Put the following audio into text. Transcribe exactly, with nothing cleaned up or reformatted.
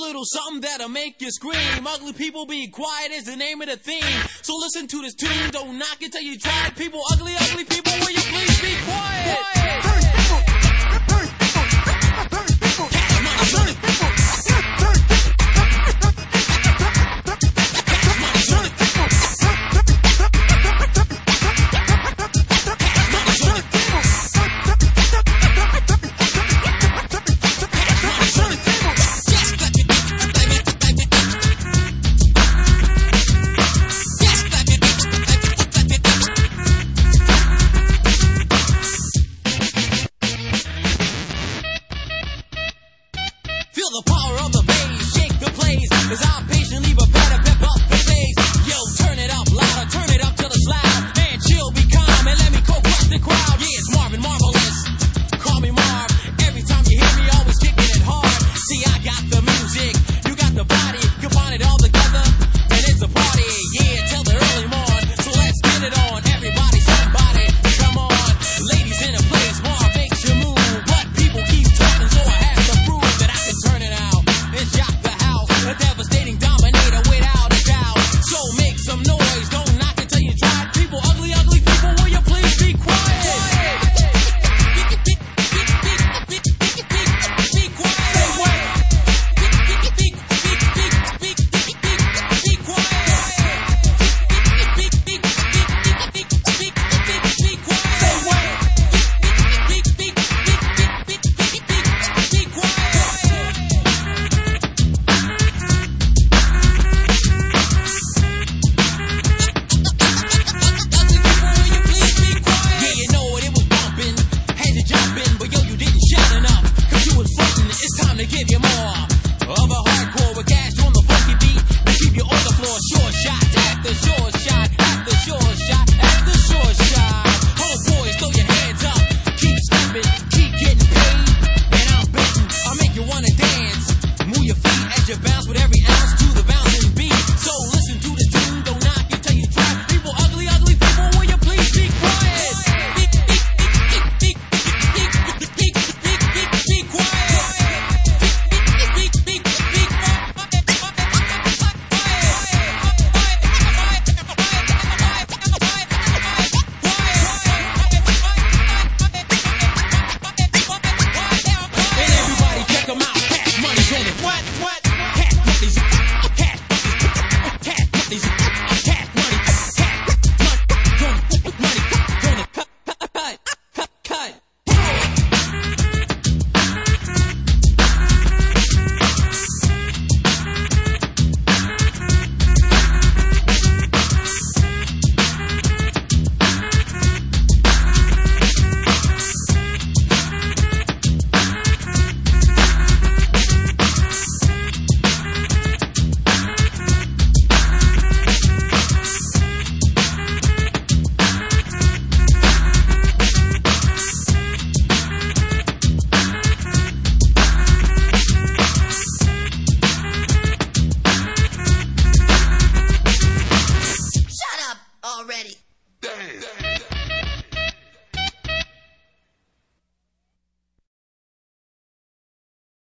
little something that'll make you scream. Ugly people be quiet is the name of the theme. So listen to this tune, don't knock it till you try it. People, ugly, ugly people, will you please be quiet? quiet. Feel the power of the bass, shake the place, as I patiently prepare to pep up the bass. Yo, turn it up louder, turn it up till it's loud. Man, chill, be calm, and let me co-crush the crowd. Yeah, it's Marvin Marvelous, call me Marv. Every time you hear me, always kicking it hard. See, I got the music, you got the body, combine it all together, and it's a party. Yeah, till the early morn, so let's get it on. Everybody, somebody, come on. Ladies in a place, Marv makes you move, but people keep talking, so I have to prove that I can turn it out and shock the house. A devastating dominator without a doubt. So make some noise, don't knock it till you try it. People, ugly, ugly people, will you please be quiet? To give you more of a hardcore with cash on the funky beat to keep you on the floor. Sure shot after sure shot after sure shot after sure shot. Homeboys, throw your hands up, keep stepping, keep getting paid, and I'm betting I'll make you wanna dance. Move your feet as you bounce with every ounce to the bouncing beat.